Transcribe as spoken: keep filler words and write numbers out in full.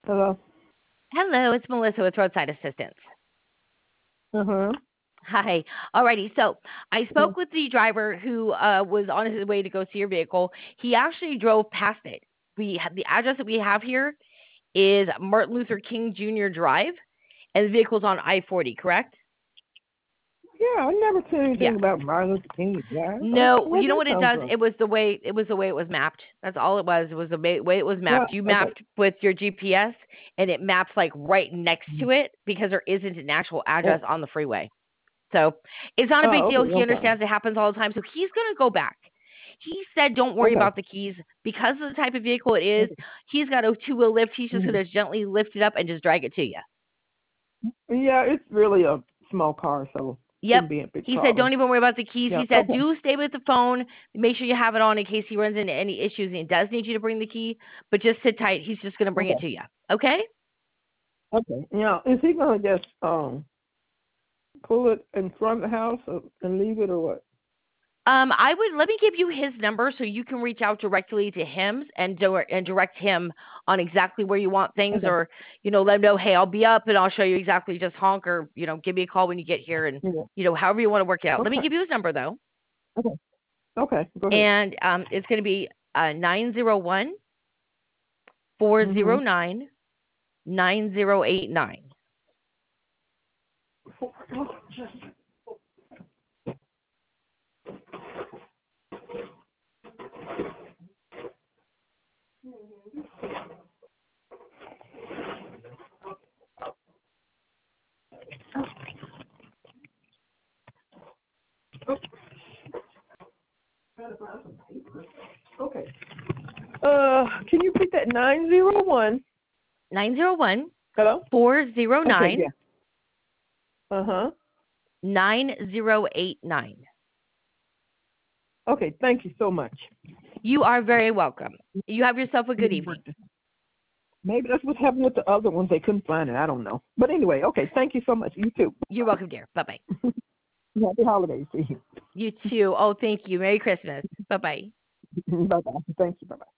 Hello. Hello, it's Melissa with Roadside Assistance. Uh huh. Hi. Alrighty. So I spoke with the driver who uh, was on his way to go see your vehicle. He actually drove past it. We have the address that we have here is Martin Luther King Junior Drive, and the vehicle's on I forty. Correct? Yeah, I never said anything Yes. about Martin Luther King. Yeah. Uh, No, where'd you know that what it come does? from? It was the way it was the way it was mapped. That's all it was. It was the way, way it was Yeah. mapped. You Okay. mapped with your G P S, and it maps like right next to it because there isn't an actual Oh, address on the freeway. So it's not a big oh, deal. okay. He Okay. understands it happens all the time. So he's going to go back. He said, don't worry Okay. about the keys because of the type of vehicle it is. Okay. He's got a two wheel lift. He's just hmm going to gently lift it up and just drag it to you. Yeah, it's really a small car, so Yep. shouldn't be a big He said, problem. don't even worry about the keys. Yeah. He said, Okay. do stay with the phone. Make sure you have it on in case he runs into any issues and he does need you to bring the key, but just sit tight. He's just going to bring Okay. it to you. Okay? Okay. Now, is he gonna just um pull it in front of the house or, and leave it or what? Um, I would let me give you his number so you can reach out directly to him and do, and direct him on exactly where you want things, Okay. or you know, let him know, hey, I'll be up and I'll show you exactly. Just honk, or you know, give me a call when you get here, and Yeah. you know, however you want to work it out. Let me Okay. give you his number though, Okay. Okay. Go ahead. and um, it's going to be uh nine zero one four zero Mhm. nine nine zero eight nine. Okay. Uh, can you repeat that? Nine zero one. Nine zero one Hello. four zero Okay. nine Yeah. Uh huh. nine zero eight nine. Okay. Thank you so much. You are very welcome. You have yourself a good You evening. worked it. Maybe that's what happened with the other ones. They couldn't find it. I don't know. But anyway, okay. Thank you so much. You too. You're welcome, dear. Bye bye. Happy holidays to you. You too. Oh, thank you. Merry Christmas. Bye bye. Bye bye. Thank you. Bye bye.